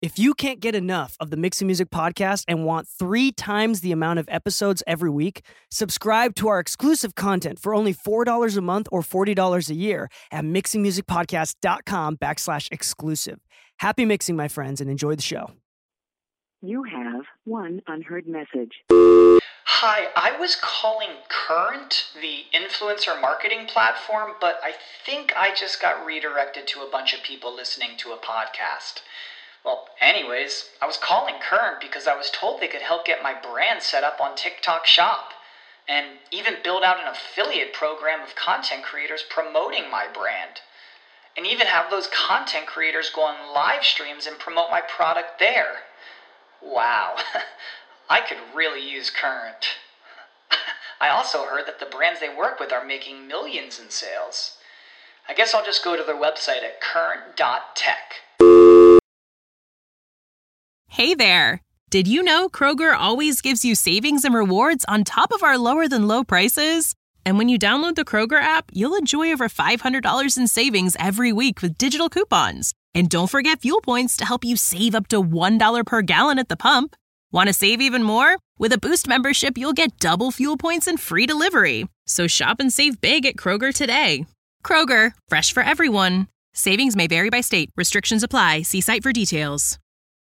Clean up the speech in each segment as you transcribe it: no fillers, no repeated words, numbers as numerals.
If you can't get enough of the Mixing Music podcast and want 3 times the amount of episodes every week, subscribe to our exclusive content for only $4 a month or $40 a year at mixingmusicpodcast.com/exclusive. Happy mixing, my friends, and enjoy the show. You have one unheard message. Hi, I was calling Current, the influencer marketing platform, but I think I just got redirected to a bunch of people listening to a podcast. Well, anyways, I was calling Current because I was told they could help get my brand set up on TikTok Shop and even build out an affiliate program of content creators promoting my brand. And even have those content creators go on live streams and promote my product there. Wow, I could really use Current. I also heard that the brands they work with are making millions in sales. I guess I'll just go to their website at current.tech. Hey there! Did you know Kroger always gives you savings and rewards on top of our lower-than-low prices? And when you download the Kroger app, you'll enjoy over $500 in savings every week with digital coupons. And don't forget fuel points to help you save up to $1 per gallon at the pump. Want to save even more? With a Boost membership, you'll get double fuel points and free delivery. So shop and save big at Kroger today. Kroger, fresh for everyone. Savings may vary by state. Restrictions apply. See site for details.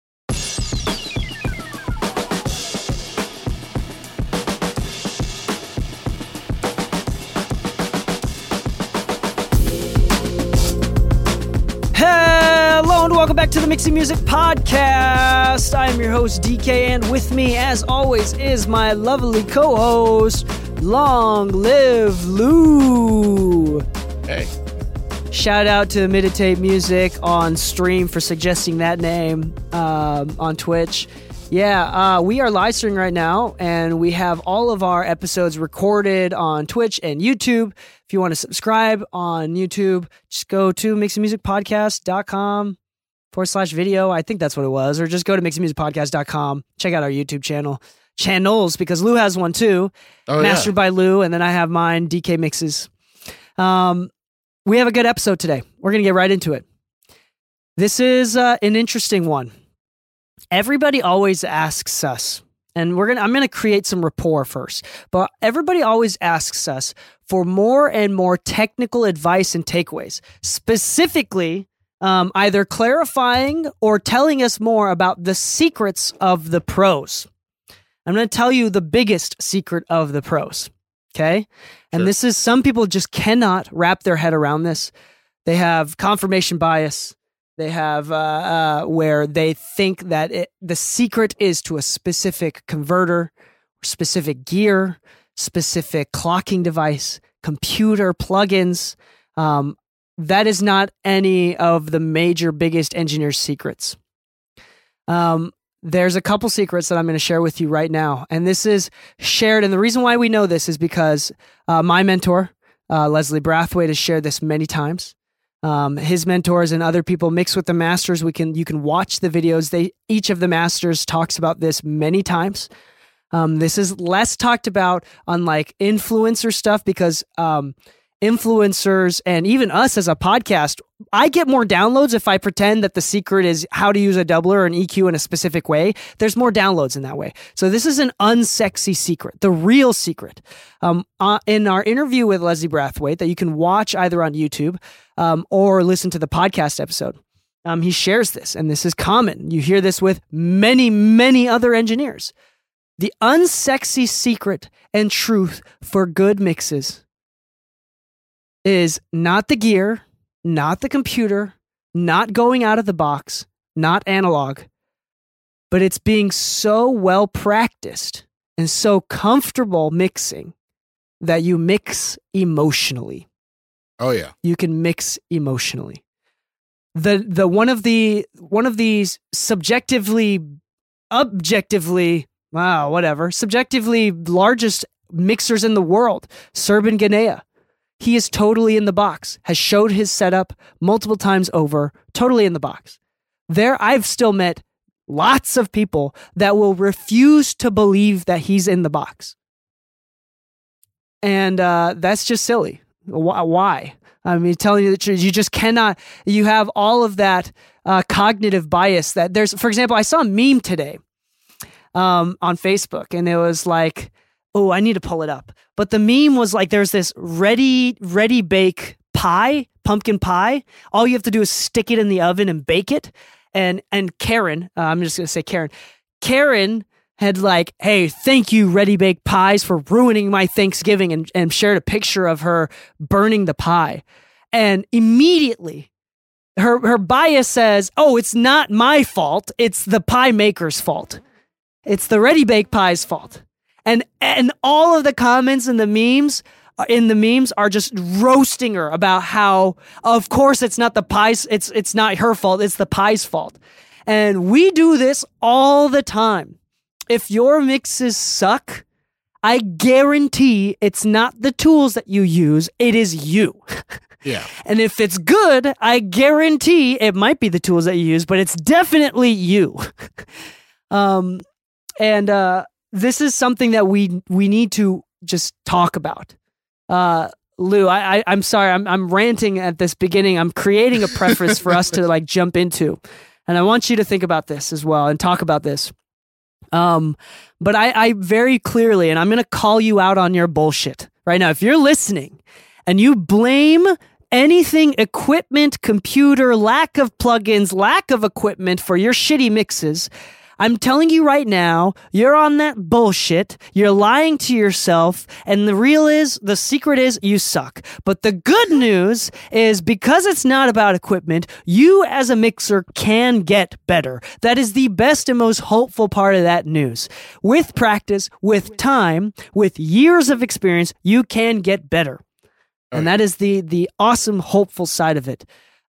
Hello and welcome back to the Mixing Music Podcast. I am your host, DK, and with me, as always, is my lovely co-host, Long Live Lou. Hey. Shout out to Meditate Music on stream for suggesting that name on Twitch. Yeah, we are live streaming right now, and we have all of our episodes recorded on Twitch and YouTube. If you want to subscribe on YouTube, just go to mixingmusicpodcast.com/video. I think that's what it was. Or just go to mixingmusicpodcast.com. Check out our YouTube channels, because Lou has one too. Mastered by Lou, and then I have mine, DK Mixes. We have a good episode today. We're going to get right into it. This is an interesting one. Everybody always asks us, and I'm going to create some rapport first, but everybody always asks us for more and more technical advice and takeaways, specifically either clarifying or telling us more about the secrets of the pros. I'm going to tell you the biggest secret of the pros, okay? And this is, some people just cannot wrap their head around this. They have confirmation bias. They have where they think that the secret is to a specific converter, specific gear, specific clocking device, computer plugins. That is not any of the major, biggest engineers' secrets. There's a couple secrets that I'm going to share with you right now. And this is shared. And the reason why we know this is because my mentor, Leslie Brathwaite, has shared this many times. His mentors and other people mix with the masters. You can watch the videos. Each of the masters talks about this many times. This is less talked about on like influencer stuff because influencers and even us as a podcast, I get more downloads if I pretend that the secret is how to use a doubler or an EQ in a specific way. There's more downloads in that way. So this is an unsexy secret, the real secret. In our interview with Leslie Brathwaite that you can watch either on YouTube or listen to the podcast episode, he shares this, and this is common. You hear this with many, many other engineers. The unsexy secret and truth for good mixes is not the gear, not the computer, not going out of the box, not analog, but it's being so well practiced and so comfortable mixing that you mix emotionally. Oh yeah. You can mix emotionally. The one of these subjectively largest mixers in the world, Serban Ganea. He is totally in the box, has showed his setup multiple times over, totally in the box. I've still met lots of people that will refuse to believe that he's in the box. And that's just silly. Why? I mean, telling you the truth, you just cannot, you have all of that cognitive bias that there's, for example, I saw a meme today on Facebook, and it was like, oh, I need to pull it up. But the meme was like, there's this ready bake pie, pumpkin pie. All you have to do is stick it in the oven and bake it. And Karen, I'm just going to say Karen had like, hey, thank you, Ready Baked Pies, for ruining my Thanksgiving, and shared a picture of her burning the pie. And immediately her bias says, oh, it's not my fault. It's the pie maker's fault. It's the Ready Baked Pie's fault. And all of the comments in the memes are just roasting her about how, of course, it's not the pie's, it's not her fault, it's the pie's fault. And we do this all the time. If your mixes suck, I guarantee it's not the tools that you use, it is you. Yeah. And if it's good, I guarantee it might be the tools that you use, but it's definitely you. This is something that we need to just talk about. Lou, I'm sorry, I'm ranting at this beginning. I'm creating a preface for us to like jump into, and I want you to think about this as well and talk about this. But I very clearly, and I'm going to call you out on your bullshit right now. If you're listening and you blame anything equipment, computer, lack of plugins, lack of equipment for your shitty mixes, I'm telling you right now, you're on that bullshit. You're lying to yourself. And the secret is you suck. But the good news is, because it's not about equipment, you as a mixer can get better. That is the best and most hopeful part of that news. With practice, with time, with years of experience, you can get better. And that is the awesome, hopeful side of it.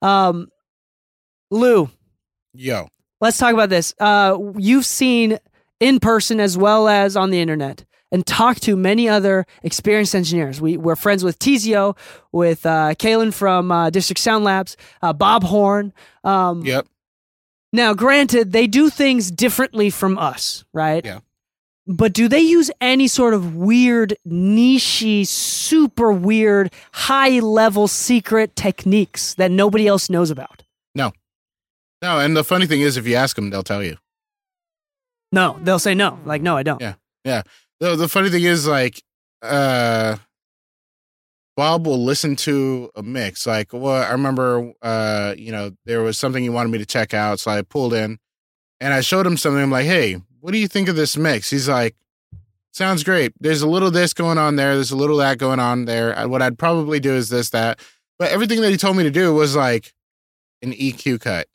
Lou. Yo. Let's talk about this. You've seen in person as well as on the internet, and talked to many other experienced engineers. We're friends with Tizio, with Kalen from District Sound Labs, Bob Horn. Yep. Now, granted, they do things differently from us, right? Yeah. But do they use any sort of weird, niche-y, super weird, high-level secret techniques that nobody else knows about? No, and the funny thing is, if you ask them, they'll tell you. No, they'll say no. Like, no, I don't. Yeah. The funny thing is, like, Bob will listen to a mix. Like, well, I remember, there was something he wanted me to check out, so I pulled in, and I showed him something. I'm like, hey, what do you think of this mix? He's like, sounds great. There's a little this going on there. There's a little that going on there. What I'd probably do is this, that. But everything that he told me to do was like an EQ cut.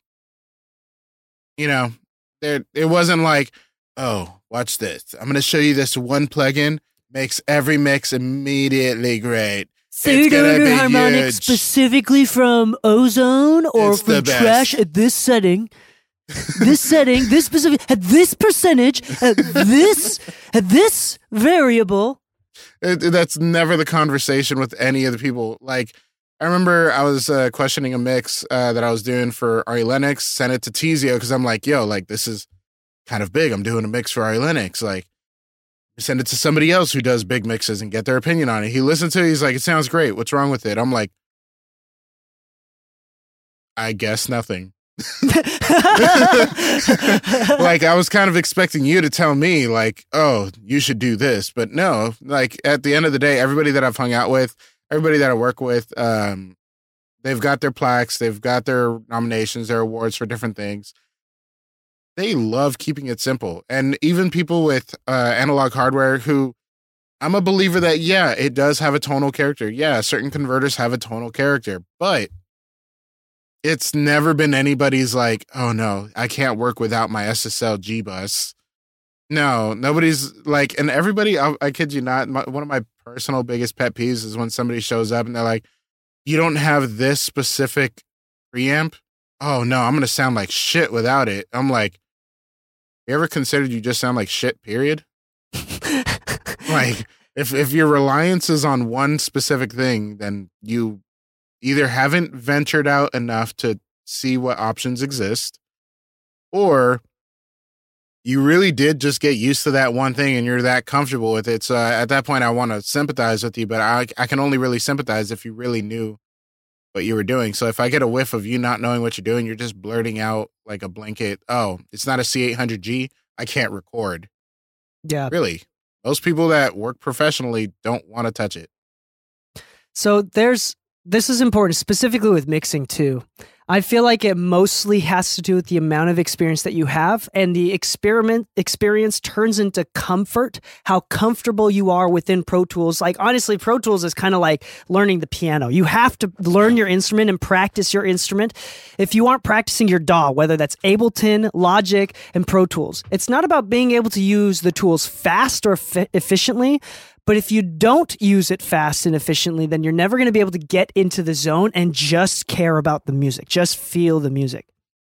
It wasn't like, oh, watch this. I'm going to show you this one plugin, makes every mix immediately great. Third order harmonics specifically from Ozone or from Trash at this setting. This setting, this specific, at this percentage, at this variable. That's never the conversation with any of the people. Like, I remember I was questioning a mix that I was doing for Ari Lennox, sent it to Tizio because I'm like, yo, like, this is kind of big. I'm doing a mix for Ari Lennox. Like, send it to somebody else who does big mixes and get their opinion on it. He listened to it. He's like, it sounds great. What's wrong with it? I'm like, I guess nothing. Like, I was kind of expecting you to tell me, like, oh, you should do this. But no, like, at the end of the day, everybody that I've hung out with, everybody that I work with, they've got their plaques, they've got their nominations, their awards for different things. They love keeping it simple. And even people with analog hardware who, I'm a believer that, yeah, it does have a tonal character. Yeah, certain converters have a tonal character. But it's never been anybody's like, oh no, I can't work without my SSL G bus. No, nobody's like, and everybody, I kid you not, one of my personal biggest pet peeves is when somebody shows up and they're like, you don't have this specific preamp? Oh no, I'm going to sound like shit without it. I'm like, you ever considered you just sound like shit, period? Like, if your reliance is on one specific thing, then you either haven't ventured out enough to see what options exist, or you really did just get used to that one thing and you're that comfortable with it. So at that point, I want to sympathize with you, but I can only really sympathize if you really knew what you were doing. So if I get a whiff of you not knowing what you're doing, you're just blurting out like a blanket, oh, it's not a C800G, I can't record. Yeah. Really. Most people that work professionally don't want to touch it. So this is important, specifically with mixing too. I feel like it mostly has to do with the amount of experience that you have, and the experience turns into comfort, how comfortable you are within Pro Tools. Like, honestly, Pro Tools is kind of like learning the piano. You have to learn your instrument and practice your instrument. If you aren't practicing your DAW, whether that's Ableton, Logic, and Pro Tools, it's not about being able to use the tools fast or efficiently. But if you don't use it fast and efficiently, then you're never going to be able to get into the zone and just care about the music, just feel the music.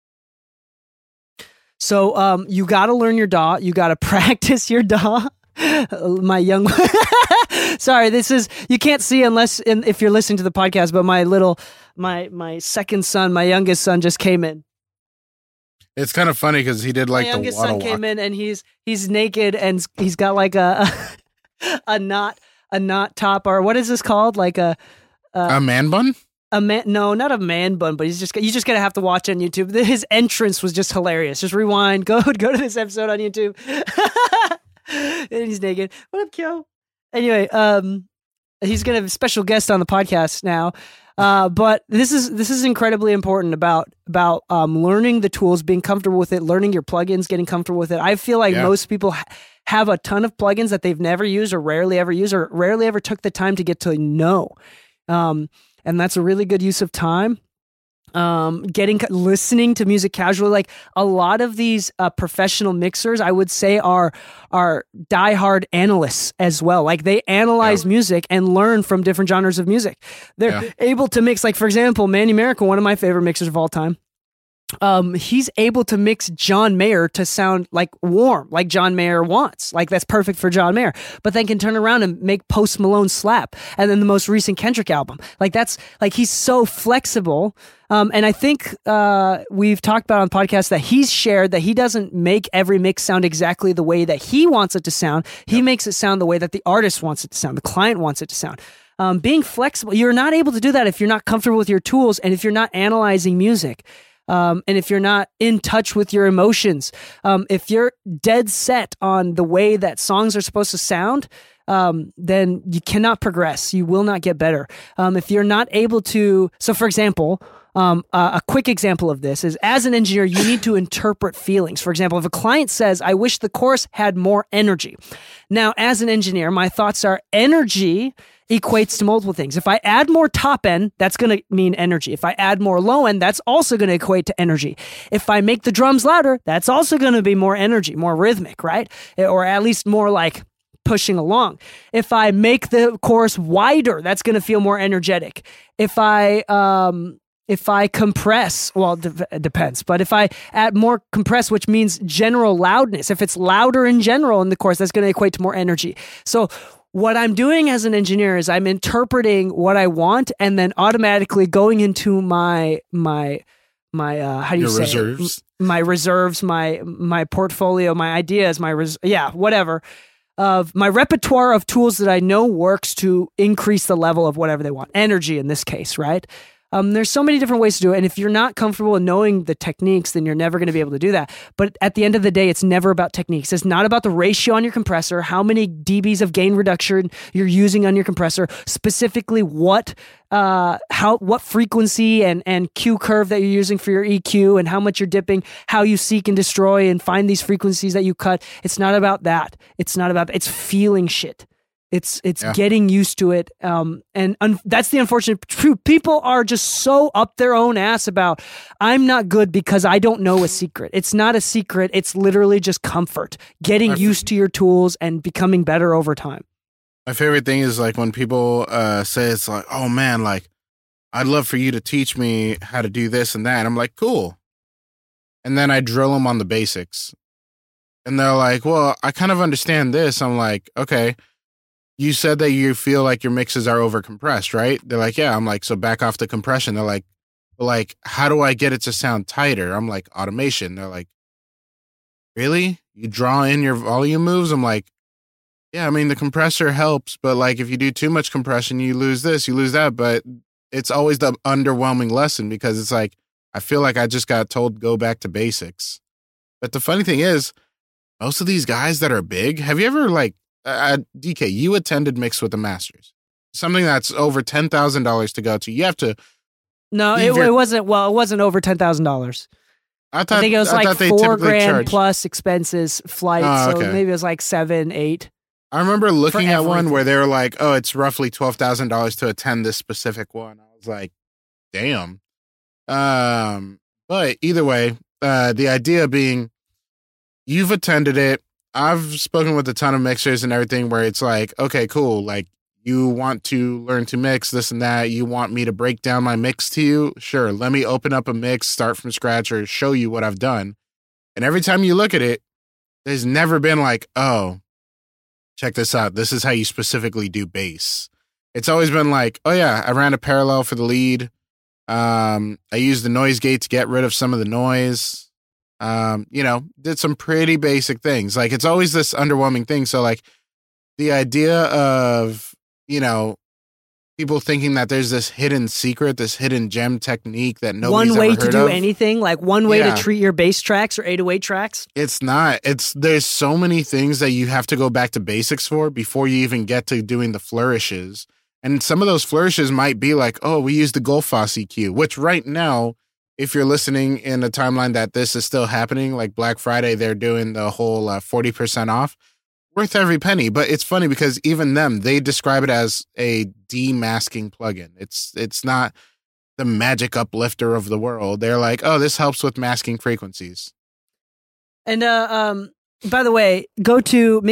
So you got to learn your DAW. You got to practice your DAW. My young, sorry, you can't see if you're listening to the podcast, but my second son, my youngest son just came in. It's kind of funny because he did like my the youngest waddle son came walk. in and he's naked and he's got like a knot top, or what is this called? Like a man bun? No, not a man bun, but you just gotta have to watch on YouTube. His entrance was just hilarious. Just rewind, go to this episode on YouTube. And he's naked. What up, Kyo? Anyway, he's gonna have a special guest on the podcast now. But this is incredibly important about learning the tools, being comfortable with it, learning your plugins, getting comfortable with it. I feel like most people have a ton of plugins that they've never used or rarely ever took the time to get to know. And that's a really good use of time. Listening to music casually, like a lot of these professional mixers, I would say are diehard analysts as well. Like they analyze music and learn from different genres of music. They're able to mix, like for example, Manny Miracle, one of my favorite mixers of all time. He's able to mix John Mayer to sound like warm, like John Mayer wants. Like that's perfect for John Mayer, but then can turn around and make Post Malone slap. And then the most recent Kendrick album, like that's like, he's so flexible. And I think, we've talked about on the podcast that he's shared that he doesn't make every mix sound exactly the way that he wants it to sound. He makes it sound the way that the artist wants it to sound. The client wants it to sound. Being flexible, you're not able to do that if you're not comfortable with your tools and if you're not analyzing music. And if you're not in touch with your emotions, if you're dead set on the way that songs are supposed to sound, then you cannot progress. You will not get better. If you're not able to, so for example, a quick example of this is, as an engineer, you need to interpret feelings. For example, if a client says, I wish the chorus had more energy. Now, as an engineer, my thoughts are energy equates to multiple things. If I add more top end, that's going to mean energy. If I add more low end, that's also going to equate to energy. If I make the drums louder, that's also going to be more energy, more rhythmic, right? Or at least more like pushing along. If I make the chorus wider, that's going to feel more energetic. If I compress, well, it depends, but if I add more compress, which means general loudness, if it's louder in general in the chorus, that's going to equate to more energy. So what I'm doing as an engineer is I'm interpreting what I want and then automatically going into my how do you say reserves? My reserves, my portfolio, my ideas, whatever, of my repertoire of tools that I know works to increase the level of whatever they want. Energy in this case, right? There's so many different ways to do it. And if you're not comfortable in knowing the techniques, then you're never going to be able to do that. But at the end of the day, it's never about techniques. It's not about the ratio on your compressor, how many dBs of gain reduction you're using on your compressor, specifically what frequency and Q curve that you're using for your EQ and how much you're dipping, how you seek and destroy and find these frequencies that you cut. It's not about that. It's feeling shit. It's getting used to it. That's the unfortunate truth. People are just so up their own ass about, I'm not good because I don't know a secret. It's not a secret. It's literally just comfort, getting used to your tools and becoming better over time. My favorite thing is like when people say it's like, oh man, like I'd love for you to teach me how to do this and that. I'm like, cool. And then I drill them on the basics. And they're like, well, I kind of understand this. I'm like, okay. You said that you feel like your mixes are over compressed, right? They're like, yeah. I'm like, so back off the compression. They're like, how do I get it to sound tighter? I'm like, automation. They're like, really? You draw in your volume moves? I'm like, yeah, I mean, the compressor helps, but like if you do too much compression, you lose this, you lose that. But it's always the underwhelming lesson because it's like, I feel like I just got told go back to basics. But the funny thing is, most of these guys that are big, have you ever like, DK, you attended Mix with the Masters, something that's over $10,000 to go to. You have to. No, it wasn't. Well, it wasn't over $10,000. I think it was like $4,000 plus expenses, flights. Oh, okay. So maybe it was like 7, 8. I remember looking at one where they were like, "Oh, it's roughly $12,000 to attend this specific one." I was like, "Damn." But either way, the idea being, you've attended it. I've spoken with a ton of mixers and everything where it's like, okay, cool. Like, you want to learn to mix this and that. You want me to break down my mix to you? Sure. Let me open up a mix, start from scratch, or show you what I've done. And every time you look at it, there's never been like, oh, check this out. This is how you specifically do bass. It's always been like, oh yeah, I ran a parallel for the lead. I used the noise gate to get rid of some of the noise. Did some pretty basic things. Like, it's always this underwhelming thing. So like the idea of, people thinking that there's this hidden secret, this hidden gem technique that nobody's ever heard of. One way to do anything, like one way to treat your bass tracks or 808 tracks. It's not. There's so many things that you have to go back to basics for before you even get to doing the flourishes. And some of those flourishes might be like, oh, we use the Gullfoss EQ, which right now, if you're listening in a timeline that this is still happening, like Black Friday, they're doing the whole 40% off. Worth every penny. But it's funny because even them, they describe it as a demasking plugin. It's not the magic uplifter of the world. They're like, oh, this helps with masking frequencies. And by the way, go to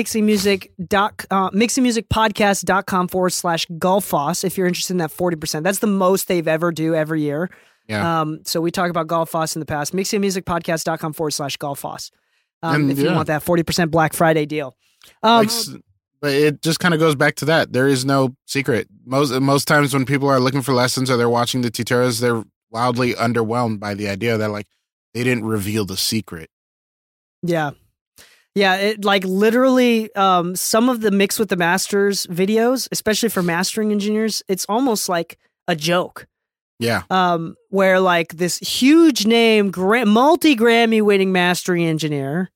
mixingmusicpodcast.com/Gullfoss if you're interested in that 40%. That's the most they've ever do every year. Yeah. So we talked about Gullfoss in the past. mixingmusicpodcast.com/Gullfoss. If you want that 40% Black Friday deal. But it just kind of goes back to that. There is no secret. Most times when people are looking for lessons or they're watching the tutorials, they're wildly underwhelmed by the idea that like they didn't reveal the secret. Yeah. Yeah, it like literally some of the Mix with the Masters videos, especially for mastering engineers, it's almost like a joke. Yeah. Where like this huge name, multi-Grammy winning mastering engineer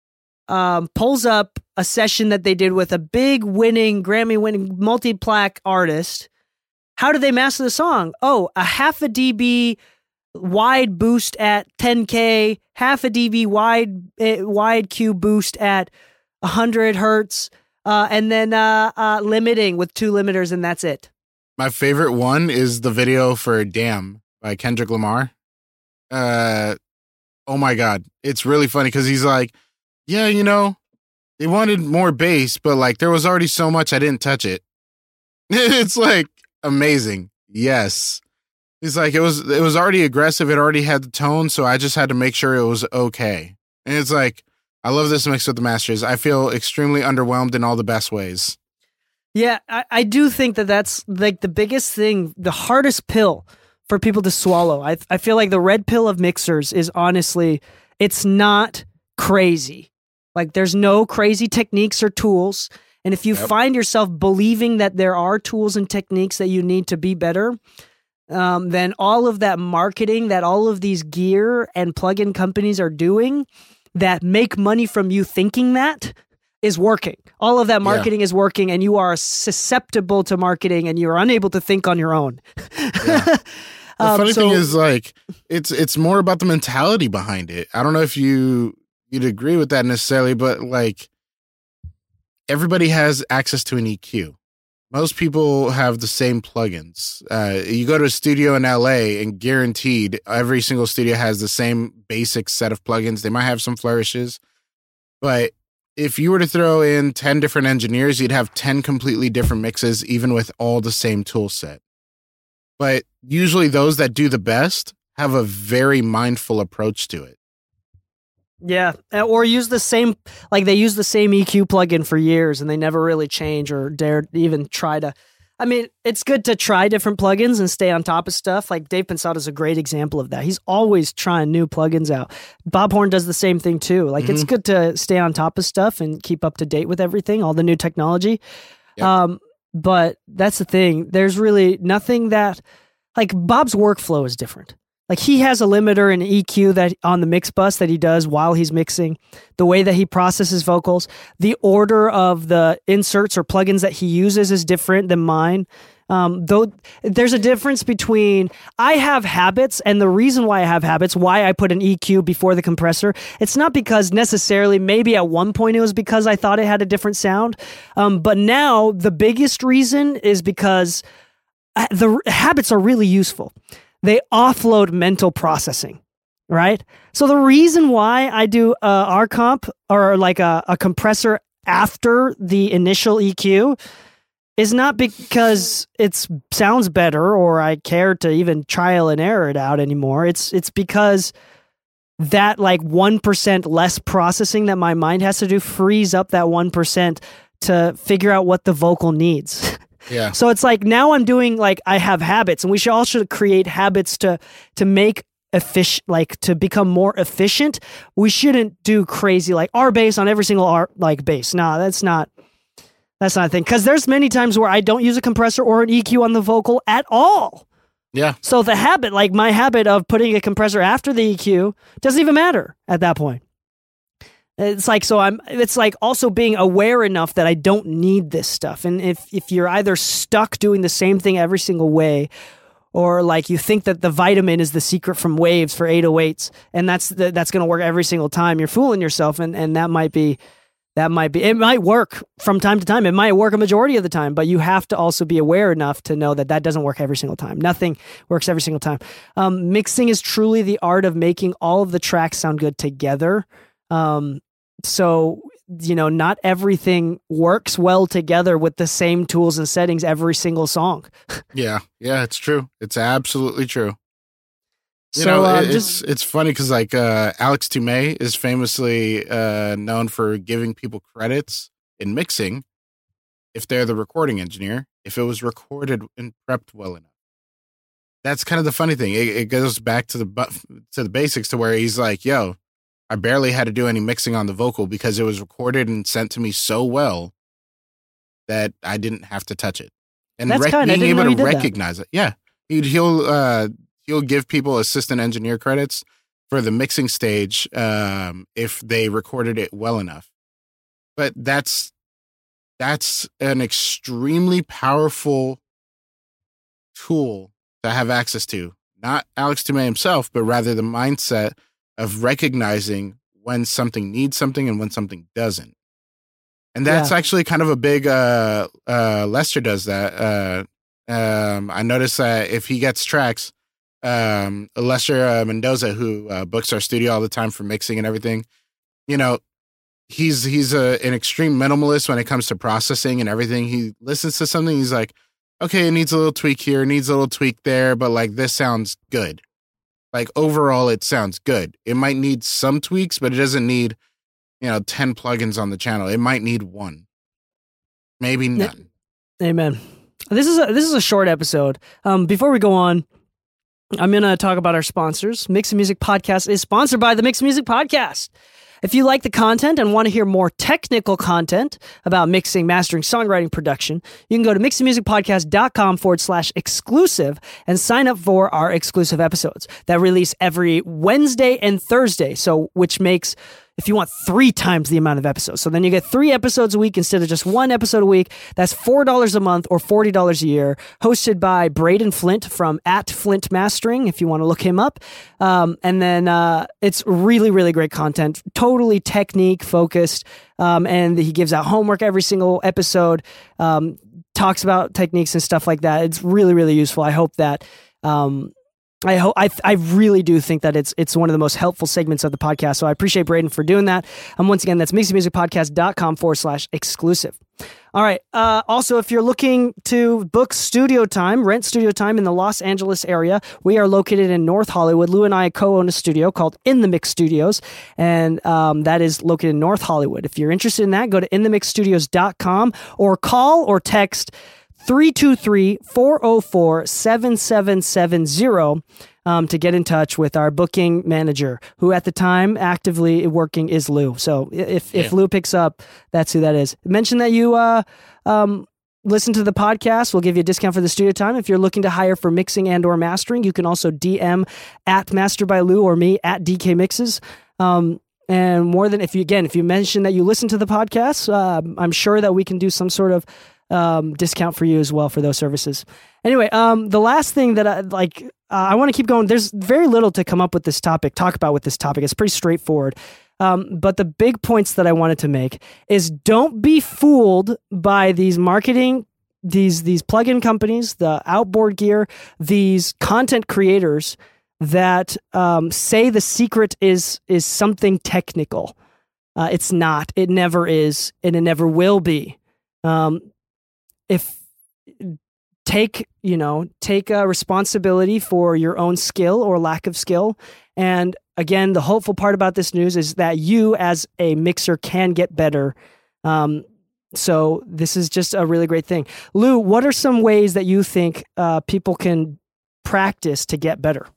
pulls up a session that they did with a big Grammy winning multi-plaque artist. How did they master the song? Oh, a half a dB wide boost at 10K, half a dB wide Q boost at 100 hertz, and then limiting with 2 limiters, and that's it. My favorite one is the video for Damn by Kendrick Lamar. Oh my God. It's really funny because he's like, yeah, they wanted more bass, but like there was already so much I didn't touch it. It's like amazing. Yes. He's like, it was already aggressive. It already had the tone. So I just had to make sure it was okay. And it's like, I love this Mix with the Masters. I feel extremely underwhelmed in all the best ways. Yeah, I do think that's like the biggest thing, the hardest pill for people to swallow. I feel like the red pill of mixers is honestly, it's not crazy. Like there's no crazy techniques or tools. And if you find yourself believing that there are tools and techniques that you need to be better, then all of that marketing that all of these gear and plugin companies are doing that make money from you thinking that is working. All of that marketing is working, and you are susceptible to marketing, and you're unable to think on your own. The funny thing is, like, it's more about the mentality behind it. I don't know if you'd agree with that necessarily, but like everybody has access to an EQ. Most people have the same plugins. You go to a studio in LA and guaranteed every single studio has the same basic set of plugins. They might have some flourishes, but if you were to throw in 10 different engineers, you'd have 10 completely different mixes, even with all the same tool set. But usually those that do the best have a very mindful approach to it. Yeah, or use the same, like they use the same EQ plugin for years and they never really change or dare even try to. I mean, it's good to try different plugins and stay on top of stuff. Like Dave Pensado is a great example of that. He's always trying new plugins out. Bob Horn does the same thing too. Like it's good to stay on top of stuff and keep up to date with everything, all the new technology. Yep. But that's the thing. There's really nothing that like Bob's workflow is different. Like he has a limiter and EQ that on the mix bus that he does while he's mixing, the way that he processes vocals, the order of the inserts or plugins that he uses is different than mine. Though there's a difference between I have habits, and the reason why I have habits, why I put an EQ before the compressor, it's not because necessarily, maybe at one point it was because I thought it had a different sound. But now the biggest reason is because the habits are really useful. They offload mental processing, right? So the reason why I do R comp or like a compressor after the initial EQ is not because it sounds better or I care to even trial and error it out anymore. It's because that like 1% less processing that my mind has to do frees up that 1% to figure out what the vocal needs. Yeah. So it's like now I'm doing like I have habits, and we should also create habits to make efficient, like to become more efficient. We shouldn't do crazy like R bass on every single R like bass. No, that's not a thing. Because there's many times where I don't use a compressor or an EQ on the vocal at all. Yeah. So the habit, like my habit of putting a compressor after the EQ, doesn't even matter at that point. It's like, it's like also being aware enough that I don't need this stuff. And if you're either stuck doing the same thing every single way, or like you think that the vitamin is the secret from Waves for 808s, and that's going to work every single time, you're fooling yourself. And that might be, it might work from time to time. It might work a majority of the time, but you have to also be aware enough to know that doesn't work every single time. Nothing works every single time. Mixing is truly the art of making all of the tracks sound good together. So, not everything works well together with the same tools and settings every single song. Yeah, it's true. It's absolutely true. It's funny because like Alex Toomey is famously known for giving people credits in mixing if they're the recording engineer, if it was recorded and prepped well enough. That's kind of the funny thing. It goes back to the basics, to where he's like, yo, I barely had to do any mixing on the vocal because it was recorded and sent to me so well that I didn't have to touch it. And being able to recognize it. Yeah. He'll give people assistant engineer credits for the mixing stage if they recorded it well enough. But that's an extremely powerful tool to have access to. Not Alex Toomey himself, but rather the mindset of recognizing when something needs something and when something doesn't. And that's actually kind of a big, Lester does that. I noticed that if he gets tracks, Lester Mendoza, who books our studio all the time for mixing and everything, he's an extreme minimalist when it comes to processing and everything. He listens to something, he's like, okay, it needs a little tweak here, needs a little tweak there, but like this sounds good. Like overall, it sounds good. It might need some tweaks, but it doesn't need, 10 plugins on the channel. It might need one, maybe none. Amen. This is a short episode. Before we go on, I'm going to talk about our sponsors. Mix and Music Podcast is sponsored by the Mix and Music Podcast. If you like the content and want to hear more technical content about mixing, mastering, songwriting, production, you can go to mixandmusicpodcast.com/exclusive and sign up for our exclusive episodes that release every Wednesday and Thursday. So, which makes, if you want 3 times the amount of episodes. So then you get 3 episodes a week instead of just 1 episode a week. That's $4 a month or $40 a year. Hosted by Braden Flint from @Flint Mastering, if you want to look him up. And then it's really, really great content. Totally technique focused. And he gives out homework every single episode. Talks about techniques and stuff like that. It's really, really useful. I hope that... I really do think that it's one of the most helpful segments of the podcast. So I appreciate Braden for doing that. Once again, that's mixingmusicpodcast.com/exclusive. All right. Also, if you're looking to book studio time, rent studio time in the Los Angeles area, we are located in North Hollywood. Lou and I co-own a studio called In The Mix Studios, and that is located in North Hollywood. If you're interested in that, go to inthemixstudios.com or call or text 323-404-7770 to get in touch with our booking manager, who at the time actively working is Lou. So if Lou picks up, that's who that is. Mention that you listen to the podcast, we'll give you a discount for the studio time. If you're looking to hire for mixing and or mastering, you can also DM at Master by Lou or me at DK Mixes. And more than if you mention that you listen to the podcast, I'm sure that we can do some sort of discount for you as well for those services. Anyway, the last thing that I want to keep going. There's very little to talk about with this topic. It's pretty straightforward. But the big points that I wanted to make is don't be fooled by these marketing, these plugin companies, the outboard gear, these content creators that say the secret is something technical. It's not. It never is, and it never will be. Take responsibility for your own skill or lack of skill. And again, the hopeful part about this news is that you as a mixer can get better. So this is just a really great thing. Lou, what are some ways that you think people can practice to get better?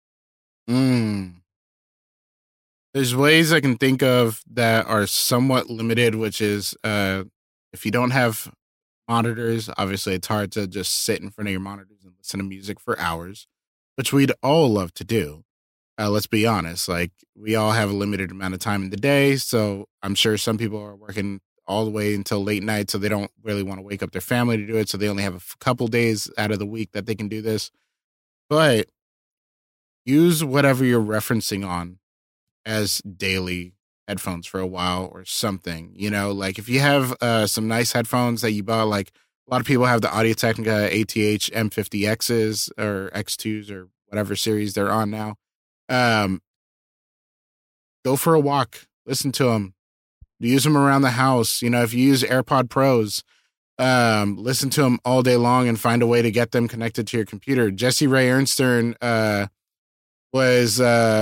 There's ways I can think of that are somewhat limited, which is if you don't have monitors, obviously it's hard to just sit in front of your monitors and listen to music for hours, which we'd all love to do. Let's be honest, like we all have a limited amount of time in the day, so I'm sure some people are working all the way until late night, so they don't really want to wake up their family to do it, so they only have a couple days out of the week that they can do this. But use whatever you're referencing on as daily headphones for a while or something, like if you have some nice headphones that you bought, like a lot of people have the Audio-Technica ATH M50Xs or X2s or whatever series they're on now. Go for a walk, listen to them, use them around the house. If you use AirPod Pros, listen to them all day long and find a way to get them connected to your computer. Jesse Ray Ernstern was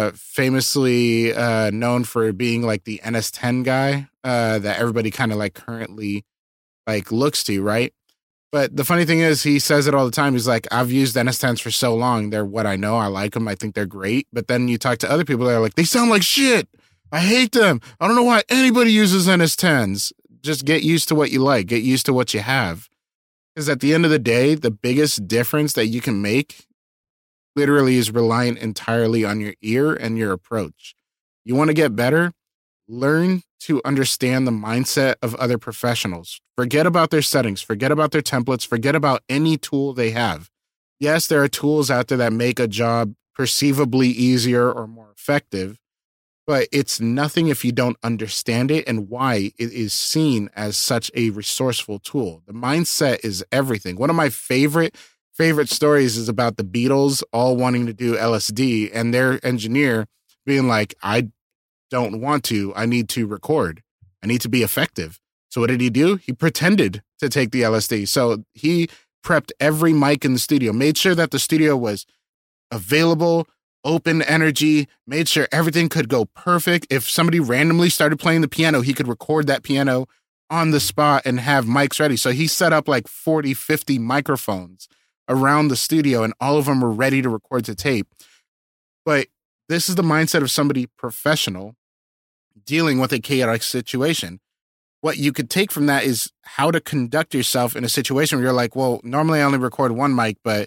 famously known for being like the NS10 guy that everybody kind of like currently like looks to, right? But the funny thing is, he says it all the time. He's like, I've used NS10s for so long. They're what I know. I like them. I think they're great. But then you talk to other people that are like, they sound like shit. I hate them. I don't know why anybody uses NS10s. Just get used to what you like. Get used to what you have. Because at the end of the day, the biggest difference that you can make literally is reliant entirely on your ear and your approach. You want to get better? Learn to understand the mindset of other professionals. Forget about their settings. Forget about their templates. Forget about any tool they have. Yes, there are tools out there that make a job perceivably easier or more effective, but it's nothing if you don't understand it and why it is seen as such a resourceful tool. The mindset is everything. One of my favorite stories is about the Beatles all wanting to do LSD and their engineer being like, I don't want to. I need to record. I need to be effective. So what did he do? He pretended to take the LSD. So he prepped every mic in the studio, made sure that the studio was available, open energy, made sure everything could go perfect. If somebody randomly started playing the piano, he could record that piano on the spot and have mics ready. So he set up like 40, 50 microphones around the studio and all of them were ready to record to tape. But this is the mindset of somebody professional dealing with a chaotic situation. What you could take from that is how to conduct yourself in a situation where you're like, well, normally I only record one mic, but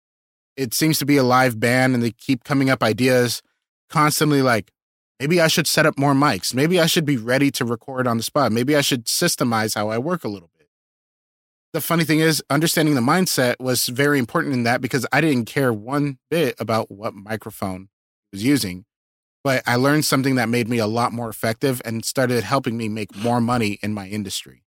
it seems to be a live band and they keep coming up ideas constantly like, maybe I should set up more mics. Maybe I should be ready to record on the spot. Maybe I should systemize how I work a little bit. The funny thing is, understanding the mindset was very important in that because I didn't care one bit about what microphone I was using. But I learned something that made me a lot more effective and started helping me make more money in my industry.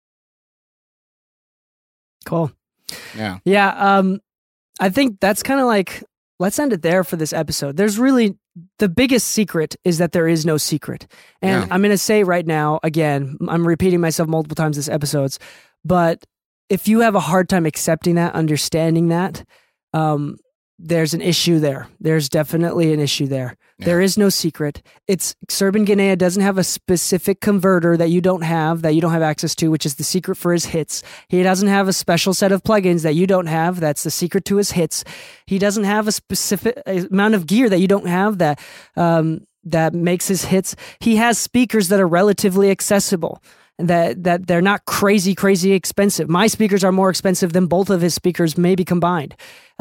Cool. Yeah. Yeah. I think that's kind of like, let's end it there for this episode. There's really, the biggest secret is that there is no secret. And I'm going to say right now, again, I'm repeating myself multiple times this episodes, but if you have a hard time accepting that, understanding that, there's an issue there. There's definitely an issue there. Yeah. There is no secret. Serban Ghenea doesn't have a specific converter that you don't have access to, which is the secret for his hits. He doesn't have a special set of plugins that you don't have. That's the secret to his hits. He doesn't have a specific amount of gear that you don't have that makes his hits. He has speakers that are relatively accessible. that they're not crazy expensive. My speakers are more expensive than both of his speakers maybe combined.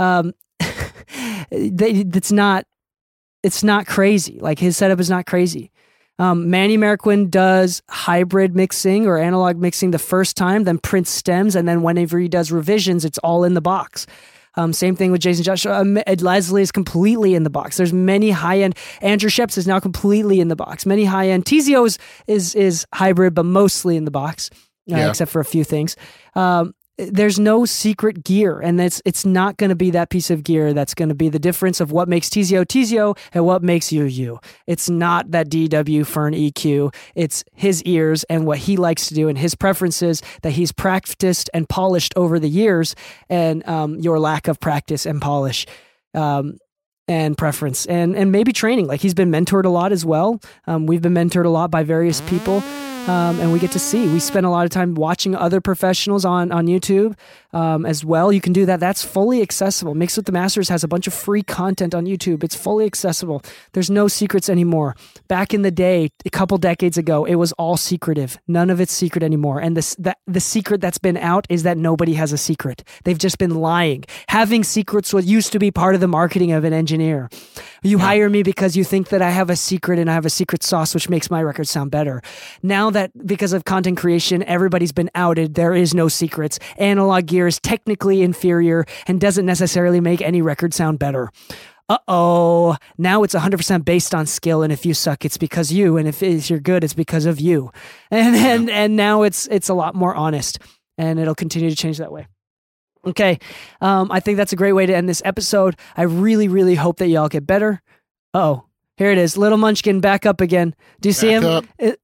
It's not crazy. Like, his setup is not crazy. Manny Marroquin does hybrid mixing or analog mixing the first time, then prints stems, and then whenever he does revisions, it's all in the box. Same thing with Jason Joshua. Leslie is completely in the box. There's many high-end. Andrew Sheps is now completely in the box. Many high-end. TZO is hybrid, but mostly in the box, except for a few things. There's no secret gear, and it's not going to be that piece of gear that's going to be the difference of what makes TZO and what makes you. It's not that DW Fern EQ. It's his ears and what he likes to do and his preferences that he's practiced and polished over the years, and your lack of practice and polish and preference and maybe training. Like, he's been mentored a lot as well. We've been mentored a lot by various people. And we get to see. We spend a lot of time watching other professionals on YouTube as well. You can do that. That's fully accessible. Mix with the Masters has a bunch of free content on YouTube. It's fully accessible. There's no secrets anymore. Back in the day, a couple decades ago, it was all secretive. None of it's secret anymore. And the secret that's been out is that nobody has a secret. They've just been lying. Having secrets what used to be part of the marketing of an engineer. You hire me because you think that I have a secret and I have a secret sauce which makes my record sound better. Now that because of content creation, everybody's been outed, there is no secrets. Analog gear is technically inferior and doesn't necessarily make any record sound better. Now it's 100% based on skill, and if you suck, it's because you, and if you're good, it's because of you. And now it's a lot more honest, and it'll continue to change that way. Okay, I think that's a great way to end this episode. I really, really hope that y'all get better. Uh-oh, here it is. Little Munchkin back up again. Do you see him?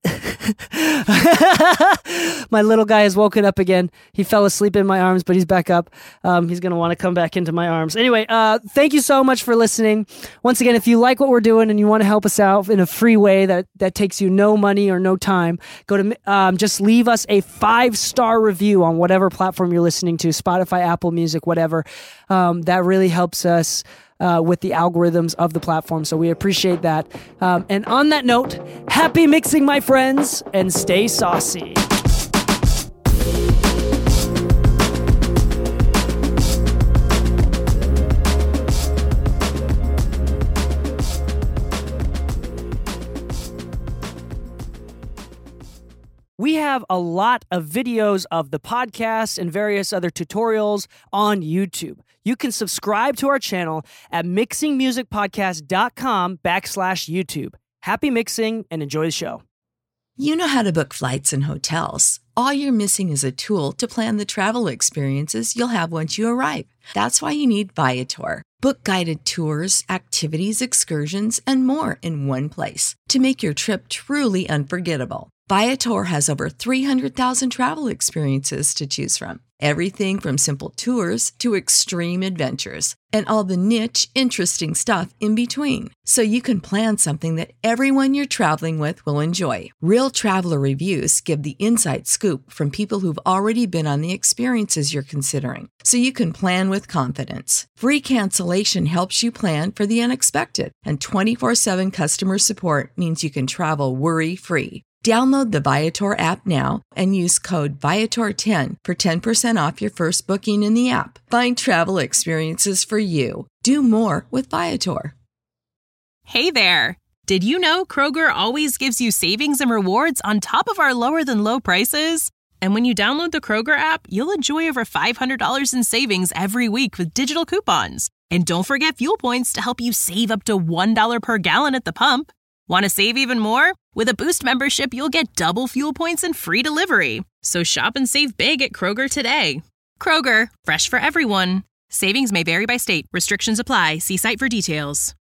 My little guy has woken up again. He fell asleep in my arms, but he's back up. He's going to want to come back into my arms. Anyway, thank you so much for listening. Once again, if you like what we're doing and you want to help us out in a free way that takes you no money or no time, go to just leave us a 5-star review on whatever platform you're listening to, Spotify, Apple Music, whatever. That really helps us with the algorithms of the platform, so we appreciate that. And on that note, happy mixing, my friends, and stay saucy. We have a lot of videos of the podcast and various other tutorials on YouTube. You can subscribe to our channel at mixingmusicpodcast.com/YouTube. Happy mixing and enjoy the show. You know how to book flights and hotels. All you're missing is a tool to plan the travel experiences you'll have once you arrive. That's why you need Viator. Book guided tours, activities, excursions, and more in one place to make your trip truly unforgettable. Viator has over 300,000 travel experiences to choose from. Everything from simple tours to extreme adventures and all the niche, interesting stuff in between. So you can plan something that everyone you're traveling with will enjoy. Real traveler reviews give the inside scoop from people who've already been on the experiences you're considering. So you can plan with confidence. Free cancellation helps you plan for the unexpected. And 24/7 customer support means you can travel worry-free. Download the Viator app now and use code Viator10 for 10% off your first booking in the app. Find travel experiences for you. Do more with Viator. Hey there! Did you know Kroger always gives you savings and rewards on top of our lower than low prices? And when you download the Kroger app, you'll enjoy over $500 in savings every week with digital coupons. And don't forget fuel points to help you save up to $1 per gallon at the pump. Want to save even more? With a Boost membership, you'll get double fuel points and free delivery. So shop and save big at Kroger today. Kroger, fresh for everyone. Savings may vary by state. Restrictions apply. See site for details.